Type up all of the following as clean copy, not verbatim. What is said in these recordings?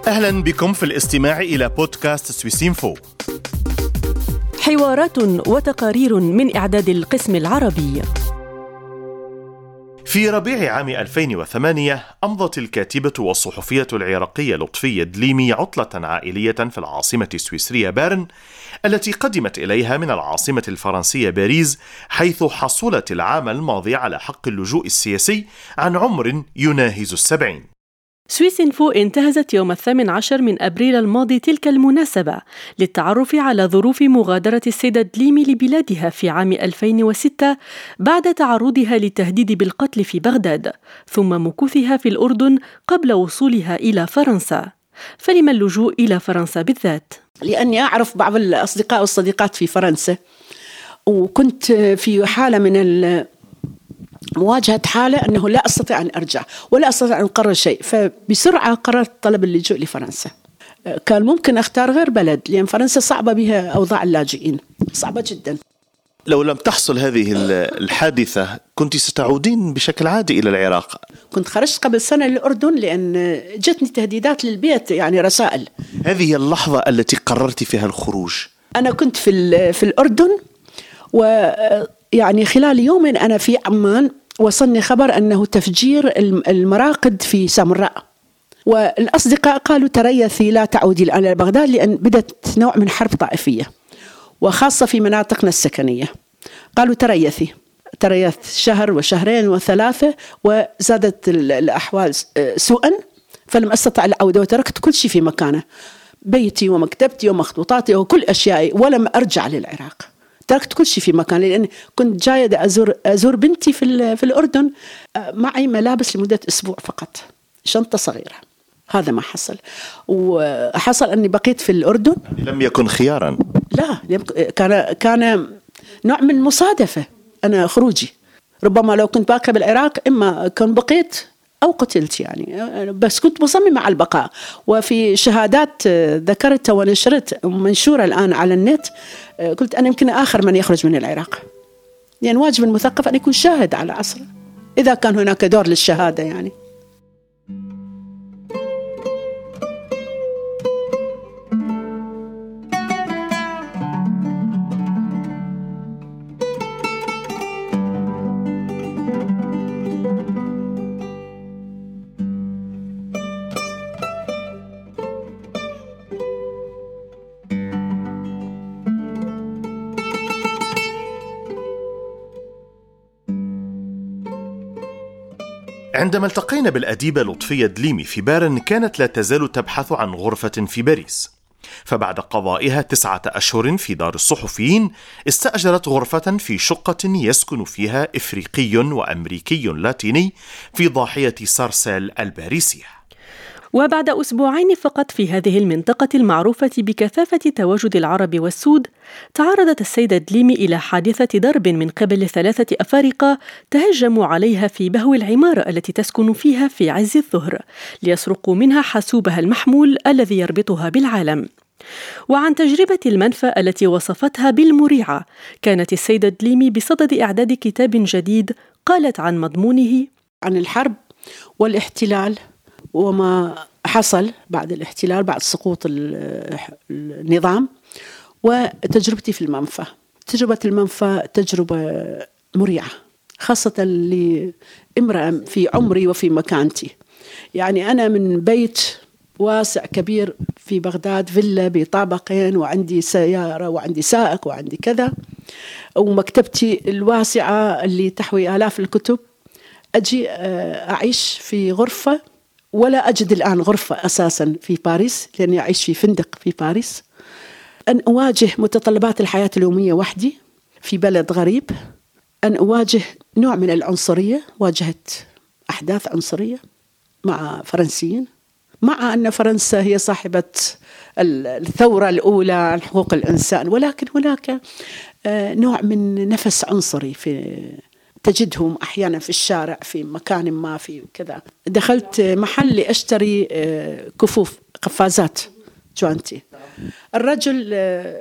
أهلا بكم في الاستماع إلى بودكاست سويسينفو، حوارات وتقارير من إعداد القسم العربي. في ربيع عام 2008 أمضت الكاتبة والصحفية العراقية لطفية دليمي عطلة عائلية في العاصمة السويسرية بيرن، التي قدمت إليها من العاصمة الفرنسية باريس، حيث حصلت العام الماضي على حق اللجوء السياسي عن عمر يناهز 70. سويسينفو انتهزت يوم 18 من أبريل الماضي تلك المناسبة للتعرف على ظروف مغادرة السيدة دليمي لبلادها في عام 2006 بعد تعرضها للتهديد بالقتل في بغداد، ثم مكوثها في الأردن قبل وصولها إلى فرنسا. فلما اللجوء إلى فرنسا بالذات؟ لأني أعرف بعض الأصدقاء والصديقات في فرنسا، وكنت في حالة من مواجهة حالة أنه لا أستطيع أن أرجع ولا أستطيع أن أقرر شيء، فبسرعة قررت طلب اللجوء لفرنسا. كان ممكن أختار غير بلد، لأن فرنسا صعبة بها أوضاع اللاجئين، صعبة جدا. لو لم تحصل هذه الحادثة كنت ستعودين بشكل عادي إلى العراق؟ كنت خرجت قبل سنة للأردن، لأن جتني تهديدات للبيت، يعني رسائل. هذه اللحظة التي قررت فيها الخروج. أنا كنت في الأردن، ويعني خلال يومين أنا في عمان وصلني خبر أنه تفجير المراقد في سامراء، والأصدقاء قالوا تريثي لا تعودي الآن إلى بغداد، لأن بدأت نوع من حرب طائفية وخاصة في مناطقنا السكنية. قالوا تريث شهر وشهرين وثلاثة، وزادت الأحوال سوءا، فلم أستطع العودة وتركت كل شيء في مكانه، بيتي ومكتبتي ومخطوطاتي وكل أشيائي، ولم أرجع للعراق. تركت كل شيء في مكان، لأن كنت جاية أزور بنتي في الأردن، معي ملابس لمدة أسبوع فقط، شنطة صغيرة. هذا ما حصل، وحصل أني بقيت في الأردن. لم يكن خيارا؟ لا، كان نوع من مصادفة. أنا خروجي ربما لو كنت باقية بالعراق إما كنت بقيت أو قتلت، يعني بس كنت مصممة على البقاء. وفي شهادات ذكرتها ونشرت منشورة الآن على النت، قلت أنا يمكن آخر من يخرج من العراق، لأن يعني واجب المثقف أن يكون شاهد على عصره إذا كان هناك دور للشهادة يعني. عندما التقينا بالأديبة لطفية دليمي في بيرن، كانت لا تزال تبحث عن غرفة في باريس، فبعد قضائها 9 أشهر في دار الصحفيين استأجرت غرفة في شقة يسكن فيها إفريقي وأمريكي لاتيني في ضاحية سارسيل الباريسية. وبعد أسبوعين فقط في هذه المنطقة المعروفة بكثافة تواجد العرب والسود، تعرضت السيدة دليمي إلى حادثة ضرب من قبل 3 أفارقة تهجموا عليها في بهو العمارة التي تسكن فيها في عز الظهر، ليسرقوا منها حاسوبها المحمول الذي يربطها بالعالم. وعن تجربة المنفى التي وصفتها بالمريعة، كانت السيدة دليمي بصدد إعداد كتاب جديد قالت عن مضمونه: عن الحرب والاحتلال وما حصل بعد الاحتلال، بعد سقوط النظام، وتجربتي في المنفى. تجربة المنفى تجربة مريعة، خاصة لامرأة في عمري وفي مكانتي. يعني أنا من بيت واسع كبير في بغداد، فيلا بطابقين، وعندي سيارة وعندي سائق وعندي كذا، ومكتبتي الواسعة اللي تحوي آلاف الكتب، أجي أعيش في غرفة، ولا أجد الآن غرفة أساساً في باريس، لأني أعيش في فندق في باريس. أن أواجه متطلبات الحياة اليومية وحدي في بلد غريب، أن أواجه نوع من العنصرية، واجهت أحداث عنصرية مع فرنسيين، مع أن فرنسا هي صاحبة الثورة الأولى عن حقوق الإنسان، ولكن هناك نوع من نفس عنصري تجدهم أحيانا في الشارع في مكان ما في كذا. دخلت محل لأشتري كفوف قفازات جوانتي. الرجل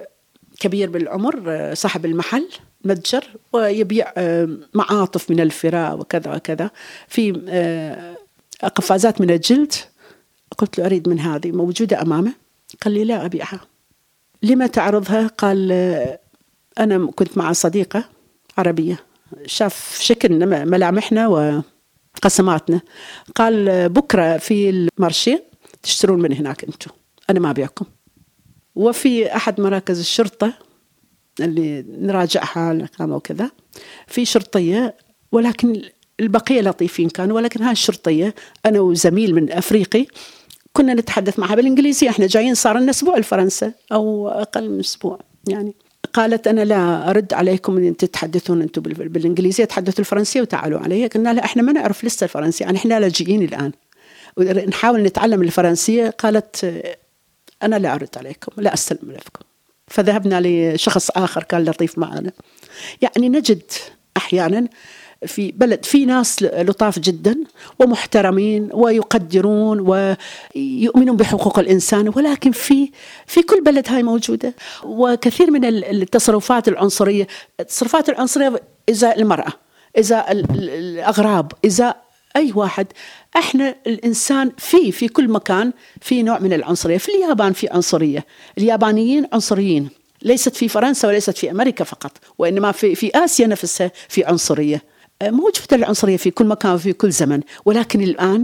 كبير بالعمر صاحب المحل متجر، ويبيع معاطف من الفراء وكذا وكذا، في قفازات من الجلد. فقلت له أريد من هذه، موجودة أمامه. قال لي لا أبيعها. لما تعرضها؟ قال أنا كنت مع صديقة عربية، شاف شكل ملامحنا وقسماتنا، قال بكرة في المارشي تشترون من هناك أنتم، أنا ما أبيعكم. وفي أحد مراكز الشرطة اللي نراجعها الإقامة وكذا، في شرطية، ولكن البقية لطيفين كانوا، ولكن هاي الشرطية أنا وزميل من أفريقي كنا نتحدث معها بالإنجليزية، إحنا جايين صار لنا أسبوع لفرنسا أو أقل من أسبوع يعني. قالت أنا لا أرد عليكم أن تتحدثون أنتم بالإنجليزية، تحدثوا الفرنسية وتعالوا علي. قلنا لها إحنا ما نعرف لسه الفرنسية، يعني إحنا لاجئين الآن ونحاول نتعلم الفرنسية. قالت أنا لا أرد عليكم، لا أستلم ملفكم. فذهبنا لشخص آخر كان لطيف معنا. يعني نجد أحيانا في بلد في ناس لطاف جدا ومحترمين ويقدرون ويؤمنون بحقوق الإنسان، ولكن في كل بلد هاي موجودة. وكثير من التصرفات العنصرية، التصرفات العنصرية إزاء المرأة، إزاء الأغراب، إزاء أي واحد. إحنا الإنسان في كل مكان في نوع من العنصرية. في اليابان في عنصرية، اليابانيين عنصريين، ليست في فرنسا وليست في أمريكا فقط، وإنما في آسيا نفسها في عنصرية. موجودة العنصرية في كل مكان وفي كل زمن، ولكن الآن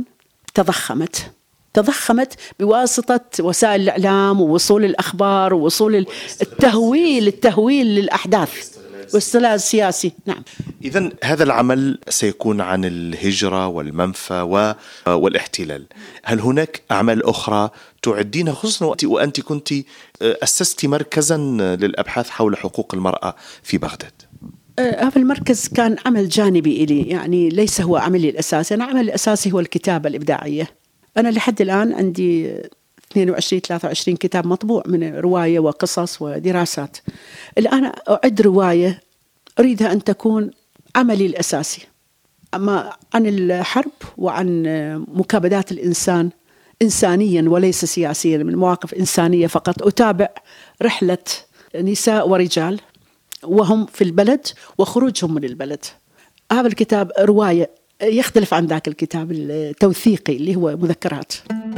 تضخمت بواسطة وسائل الإعلام ووصول الأخبار ووصول التهويل للأحداث والاستغلال السياسي. نعم. إذن هذا العمل سيكون عن الهجرة والمنفى والاحتلال. هل هناك أعمال أخرى تعدينها، خصوصا وأنت كنت أسست مركزا للأبحاث حول حقوق المرأة في بغداد؟ هذا المركز كان عمل جانبي إلي، يعني ليس هو عملي الأساسي. أنا عملي الأساسي هو الكتابة الإبداعية. أنا لحد الآن عندي 22-23 كتاب مطبوع من رواية وقصص ودراسات. الآن أعد رواية أريدها أن تكون عملي الأساسي، أما عن الحرب وعن مكابدات الإنسان إنسانيا وليس سياسيا، من مواقف إنسانية فقط. أتابع رحلة نساء ورجال وهم في البلد وخروجهم من البلد. هذا الكتاب رواية يختلف عن ذاك الكتاب التوثيقي اللي هو مذكرات.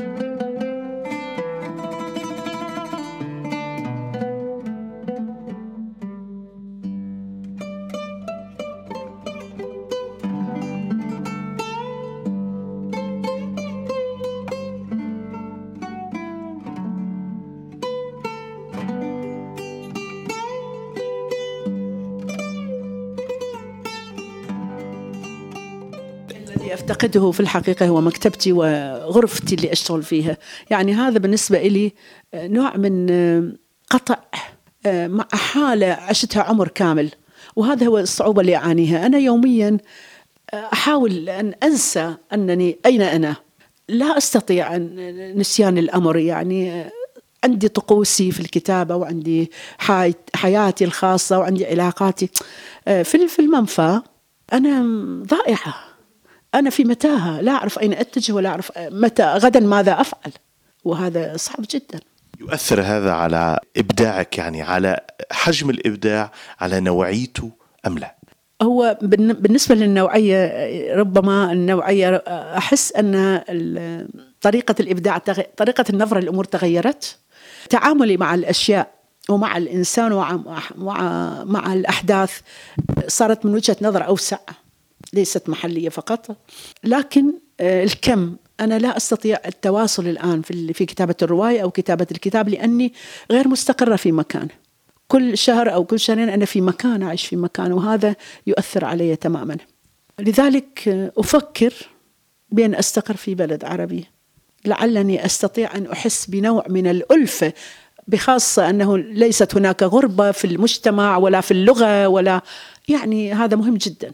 أفتقده في الحقيقة هو مكتبتي وغرفتي اللي أشتغل فيها. يعني هذا بالنسبة إلي نوع من قطع مع حالة عشتها عمر كامل، وهذا هو الصعوبة اللي أعانيها. أنا يوميا أحاول أن أنسى أنني أين أنا، لا أستطيع نسيان الأمر. يعني عندي طقوسي في الكتابة، وعندي حياتي الخاصة، وعندي علاقاتي في المنفى. أنا ضائعة، أنا في متاهة، لا أعرف أين أتجه ولا أعرف متى غدا ماذا أفعل، وهذا صعب جدا. يؤثر هذا على إبداعك، يعني على حجم الإبداع، على نوعيته أم لا؟ هو بالنسبة للنوعية، ربما النوعية أحس أن طريقة الإبداع، طريقة النظرة للأمور تغيرت. تعاملي مع الأشياء ومع الإنسان ومع الأحداث صارت من وجهة نظر أوسع، ليست محلية فقط. لكن الكم، أنا لا أستطيع التواصل الآن في كتابة الرواية أو كتابة الكتاب، لأني غير مستقرة في مكان. كل شهر أو كل شهرين أنا في مكان، أعيش في مكان، وهذا يؤثر علي تماما. لذلك أفكر بأن أستقر في بلد عربي، لعلني أستطيع أن أحس بنوع من الألفة، بخاصة أنه ليست هناك غربة في المجتمع ولا في اللغة ولا، يعني هذا مهم جدا.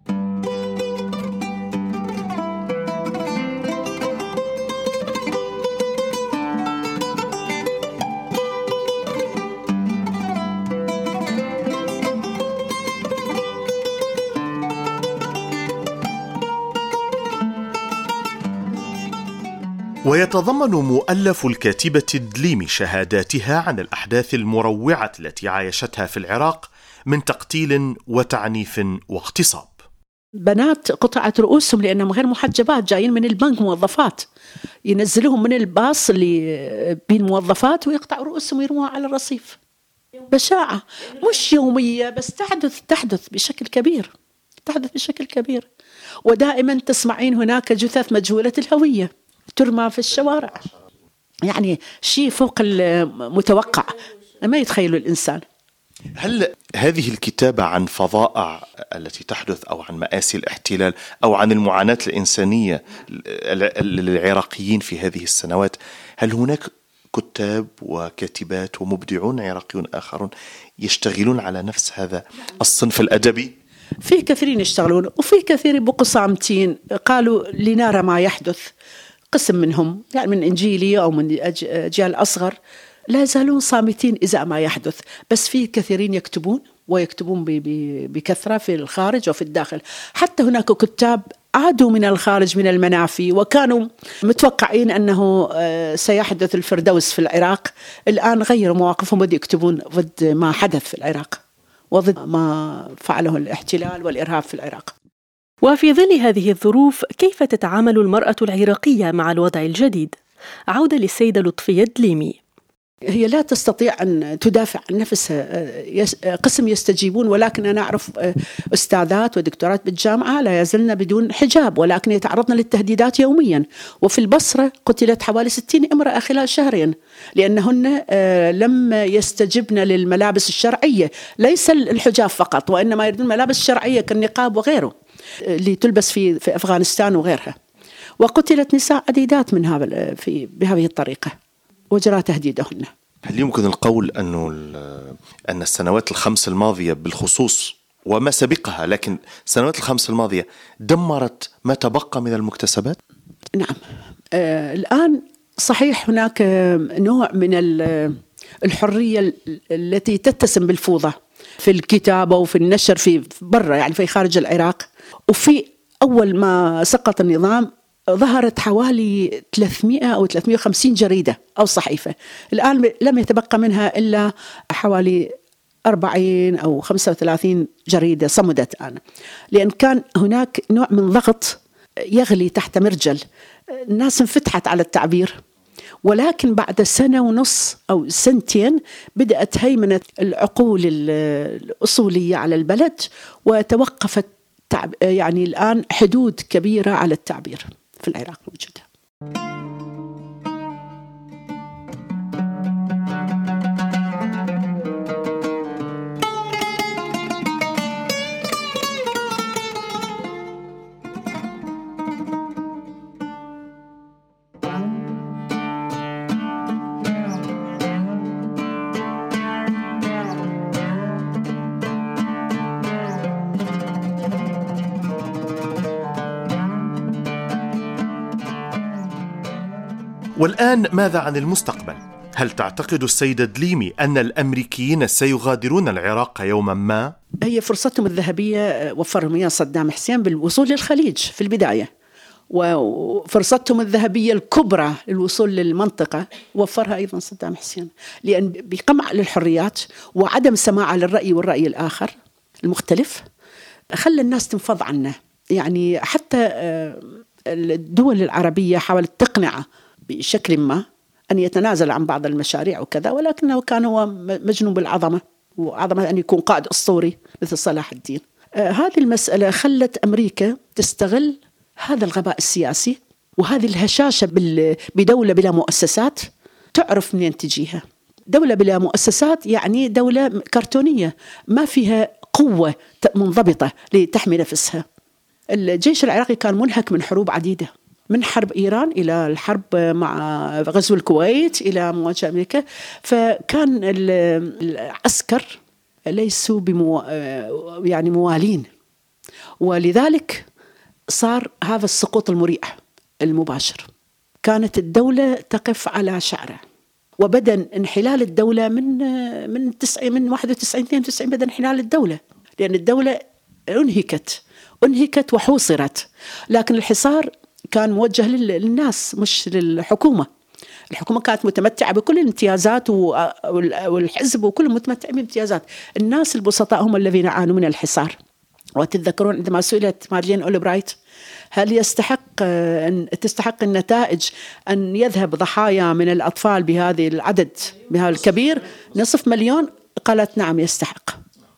ويتضمن مؤلف الكاتبة دليمي شهاداتها عن الأحداث المروعة التي عايشتها في العراق من تقتيل وتعنيف واغتصاب. بنات قطعت رؤوسهم لأنهم غير محجبات، جايين من البنك موظفات، ينزلوهم من الباص اللي بين موظفات ويقطعوا رؤوسهم ويرموها على الرصيف. بشاعة مش يومية بس تحدث بشكل كبير، تحدث بشكل كبير. ودائما تسمعين هناك جثث مجهولة الهوية ترمى في الشوارع، يعني شيء فوق المتوقع ما يتخيله الإنسان. هل هذه الكتابة عن فظائع التي تحدث أو عن مآسي الاحتلال أو عن المعاناة الإنسانية للعراقيين في هذه السنوات، هل هناك كتاب وكاتبات ومبدعون عراقيون آخرون يشتغلون على نفس هذا الصنف الأدبي؟ في كثيرين يشتغلون، وفي كثير بقوا صامتين قالوا لنرى ما يحدث. قسم منهم يعني من إنجيلي أو من أجيال أصغر لا يزالون صامتين إزاء ما يحدث، بس في كثيرين يكتبون ويكتبون بكثرة في الخارج وفي الداخل. حتى هناك كتاب عادوا من الخارج من المنافي وكانوا متوقعين أنه سيحدث الفردوس في العراق، الآن غيروا مواقفهم بدأوا يكتبون ضد ما حدث في العراق وضد ما فعله الاحتلال والإرهاب في العراق. وفي ظل هذه الظروف كيف تتعامل المرأة العراقية مع الوضع الجديد؟ عودة للسيدة لطفية دليمي. هي لا تستطيع أن تدافع عن نفسها. قسم يستجيبون، ولكن أنا أعرف أستاذات ودكتورات بالجامعة لا يزلن بدون حجاب ولكن يتعرضن للتهديدات يوميا. وفي البصرة قتلت حوالي 60 امرأة خلال شهرين لأنهن لم يستجبن للملابس الشرعية، ليس الحجاب فقط وإنما يريدون ملابس شرعية كالنقاب وغيره اللي تلبس في أفغانستان وغيرها. وقتلت نساء عديدات من بهذه الطريقة وجرى تهديدهن. هل يمكن القول أن السنوات الخمس الماضية بالخصوص وما سبقها، لكن السنوات الخمس الماضية دمرت ما تبقى من المكتسبات؟ نعم. الآن صحيح هناك نوع من الحرية التي تتسم بالفوضى في الكتابة وفي النشر في برا، يعني في خارج العراق. وفي أول ما سقط النظام ظهرت حوالي 300 أو 350 جريدة أو صحيفة، الآن لم يتبقى منها إلا حوالي 40 أو 35 جريدة صمدت الآن، لأن كان هناك نوع من ضغط يغلي تحت مرجل. الناس انفتحت على التعبير، ولكن بعد سنة ونص أو سنتين بدأت هيمنة العقول الأصولية على البلد وتوقفت يعني الآن حدود كبيرة على التعبير في العراق موجودة. والآن ماذا عن المستقبل؟ هل تعتقد السيدة دليمي أن الأمريكيين سيغادرون العراق يوما ما؟ هي فرصتهم الذهبية وفرهم إياها صدام حسين بالوصول للخليج في البداية، وفرصتهم الذهبية الكبرى للوصول للمنطقة وفرها أيضا صدام حسين، لأن بقمع للحريات وعدم سماع للرأي والرأي الآخر المختلف خلى الناس تنفض عنه. يعني حتى الدول العربية حاولت تقنعه بشكل ما أن يتنازل عن بعض المشاريع وكذا، ولكنه كان هو مجنون بالعظمة وعظمة أن يكون قائد أسطوري مثل صلاح الدين. هذه المسألة خلت أمريكا تستغل هذا الغباء السياسي وهذه الهشاشة بدولة بلا مؤسسات. تعرف منين تجيها دولة بلا مؤسسات؟ يعني دولة كرتونية ما فيها قوة منضبطة لتحمي نفسها. الجيش العراقي كان منهك من حروب عديدة، من حرب إيران إلى الحرب مع غزو الكويت إلى مواجهة أمريكا، فكان العسكر ليسوا يعني موالين، ولذلك صار هذا السقوط المريع المباشر. كانت الدولة تقف على شعرها، وبدأ انحلال الدولة من 91-92 بدأ انحلال الدولة، لأن الدولة أنهكت وحوصرت. لكن الحصار كان موجه للناس مش للحكومة. الحكومة كانت متمتعة بكل الامتيازات والحزب وكل متمتع بامتيازات. الناس البسطاء هم الذين عانوا من الحصار وتتذكرون عندما سئلت مارلين أولبرايت هل تستحق النتائج أن يذهب ضحايا من الأطفال بهذه العدد بهذا الكبير 500,000؟ قالت نعم يستحق.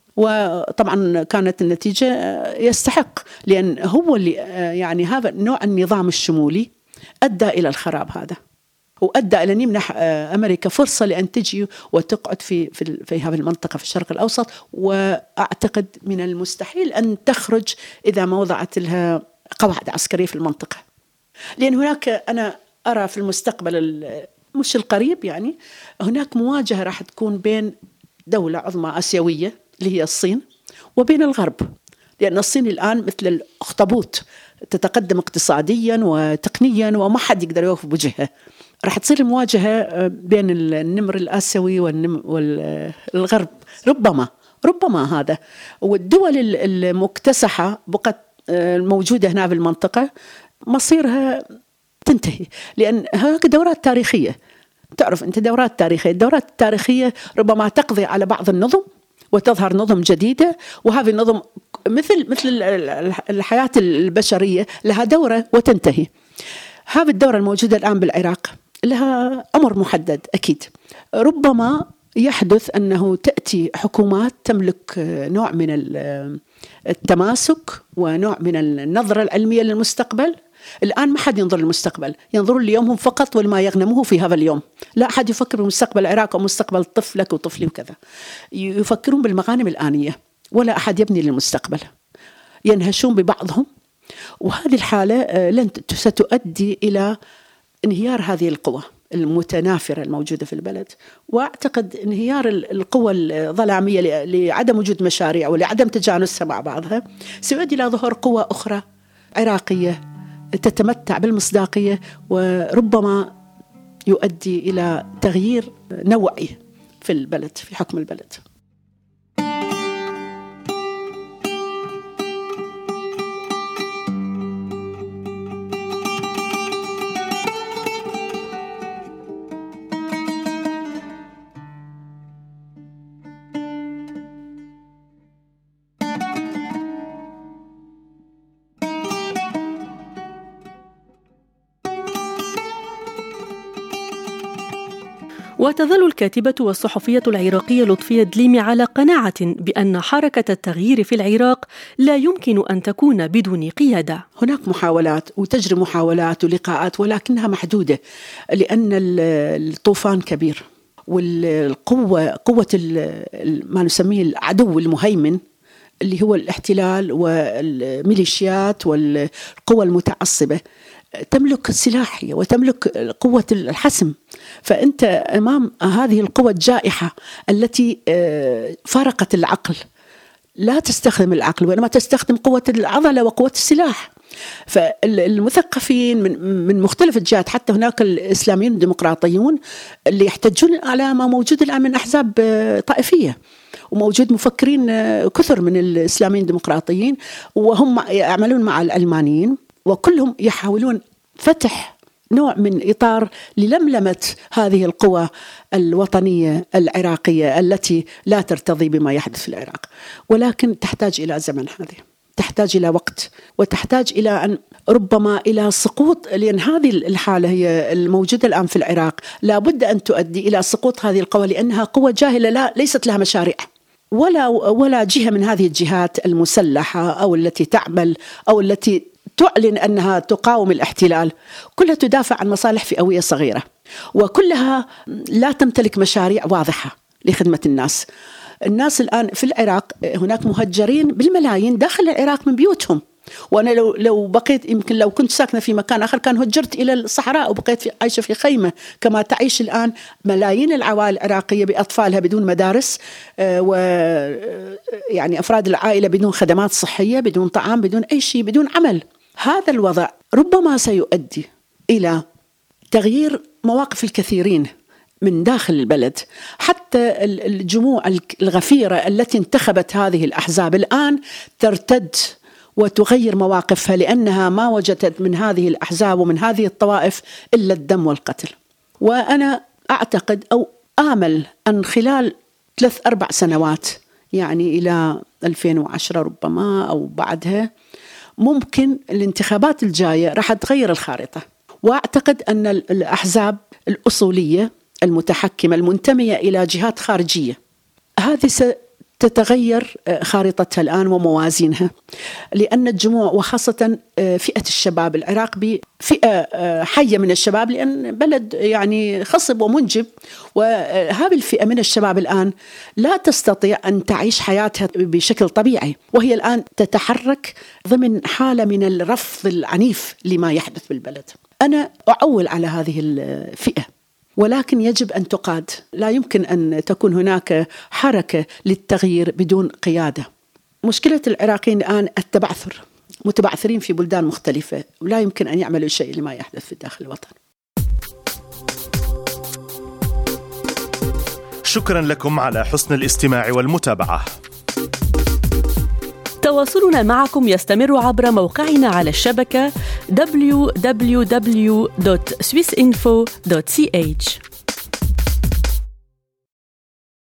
وطبعا كانت النتيجة يستحق، لأن هو اللي يعني هذا نوع النظام الشمولي أدى إلى الخراب هذا، وأدى إلى أن يمنح أمريكا فرصة لأن تجي وتقعد في هذه المنطقة في الشرق الأوسط. وأعتقد من المستحيل أن تخرج إذا ما وضعت لها قواعد عسكرية في المنطقة، لأن هناك أنا أرى في المستقبل مش القريب يعني هناك مواجهة راح تكون بين دولة عظمى آسيوية اللي هي الصين وبين الغرب، لأن الصين الآن مثل الأخطبوط تتقدم اقتصاديا وتقنيا وما حد يقدر يوقف بوجهها. راح تصير المواجهة بين النمر الآسيوي والغرب ربما هذا. والدول المكتسحة بقت الموجودة هنا في المنطقة مصيرها تنتهي، لأن هناك دورات تاريخية. تعرف أنت الدورات التاريخية ربما تقضي على بعض النظم وتظهر نظم جديدة، وهذه النظم مثل الحياة البشرية لها دورة وتنتهي. هذه الدورة الموجودة الآن بالعراق لها عمر محدد أكيد. ربما يحدث أنه تأتي حكومات تملك نوع من التماسك ونوع من النظرة العلمية للمستقبل. الآن ما حد ينظر للمستقبل، ينظرون ليومهم فقط ولما يغنموه في هذا اليوم. لا أحد يفكر بمستقبل العراق أو مستقبل طفلك وطفلي وكذا، يفكرون بالمغانم الآنية ولا أحد يبني للمستقبل، ينهشون ببعضهم. وهذه الحالة ستؤدي إلى انهيار هذه القوى المتنافرة الموجودة في البلد. وأعتقد انهيار القوى الظلامية لعدم وجود مشاريع ولعدم تجانسها مع بعضها سيؤدي إلى ظهور قوى أخرى عراقية تتمتع بالمصداقية، وربما يؤدي إلى تغيير نوعي في البلد، في حكم البلد. وتظل الكاتبة والصحفية العراقية لطفية دليمي على قناعة بأن حركة التغيير في العراق لا يمكن أن تكون بدون قيادة. هناك محاولات وتجري محاولات ولقاءات ولكنها محدودة، لأن الطوفان كبير، قوة ما نسميه العدو المهيمن اللي هو الاحتلال والميليشيات والقوى المتعصبة تملك السلاحية وتملك قوة الحسم. فأنت أمام هذه القوة الجائحة التي فارقت العقل، لا تستخدم العقل وإنما تستخدم قوة العضلة وقوة السلاح. فالمثقفين من مختلف الجهات، حتى هناك الإسلاميين الديمقراطيون اللي يحتجون على ما موجود الآن من أحزاب طائفية، وموجود مفكرين كثر من الإسلاميين الديمقراطيين وهم يعملون مع العلمانيين، وكلهم يحاولون فتح نوع من إطار للملمة هذه القوى الوطنية العراقية التي لا ترتضي بما يحدث في العراق. ولكن تحتاج إلى زمن، هذه تحتاج إلى وقت، وتحتاج إلى أن ربما إلى سقوط، لأن هذه الحالة هي الموجودة الآن في العراق لا بد أن تؤدي إلى سقوط هذه القوى، لأنها قوى جاهلة ليست لها مشاريع ولا جهة من هذه الجهات المسلحة أو التي تعمل أو التي تعلن أنها تقاوم الاحتلال، كلها تدافع عن مصالح فئوية صغيرة، وكلها لا تمتلك مشاريع واضحة لخدمة الناس الآن في العراق. هناك مهجرين بالملايين داخل العراق من بيوتهم، وأنا لو بقيت، يمكن لو كنت ساكنة في مكان آخر كان هجرت إلى الصحراء وبقيت عايشة في خيمة كما تعيش الآن ملايين العوائل العراقية بأطفالها بدون مدارس، ويعني أفراد العائلة بدون خدمات صحية، بدون طعام، بدون أي شيء، بدون عمل. هذا الوضع ربما سيؤدي إلى تغيير مواقف الكثيرين من داخل البلد. حتى الجموع الغفيرة التي انتخبت هذه الأحزاب الآن ترتد وتغير مواقفها، لأنها ما وجدت من هذه الأحزاب ومن هذه الطوائف إلا الدم والقتل. وأنا أعتقد أو آمل أن خلال 3-4 سنوات، يعني إلى 2010 ربما أو بعدها، ممكن الانتخابات الجاية راح تغير الخارطة. وأعتقد أن الأحزاب الأصولية المتحكمة المنتمية إلى جهات خارجية هذه ستتغير خارطتها الآن وموازينها، لأن الجموع وخاصة فئة الشباب، العراق بفئة حية من الشباب لأن بلد يعني خصب ومنجب، وهذه الفئة من الشباب الآن لا تستطيع أن تعيش حياتها بشكل طبيعي، وهي الآن تتحرك ضمن حالة من الرفض العنيف لما يحدث بالبلد. أنا أعول على هذه الفئة، ولكن يجب أن تقاد. لا يمكن أن تكون هناك حركة للتغيير بدون قيادة. مشكلة العراقيين الآن التبعثر، متبعثرين في بلدان مختلفة، ولا يمكن أن يعملوا شيء لما يحدث في داخل الوطن. شكرا لكم على حسن الاستماع والمتابعة. تواصلنا معكم يستمر عبر موقعنا على الشبكة www.swissinfo.ch.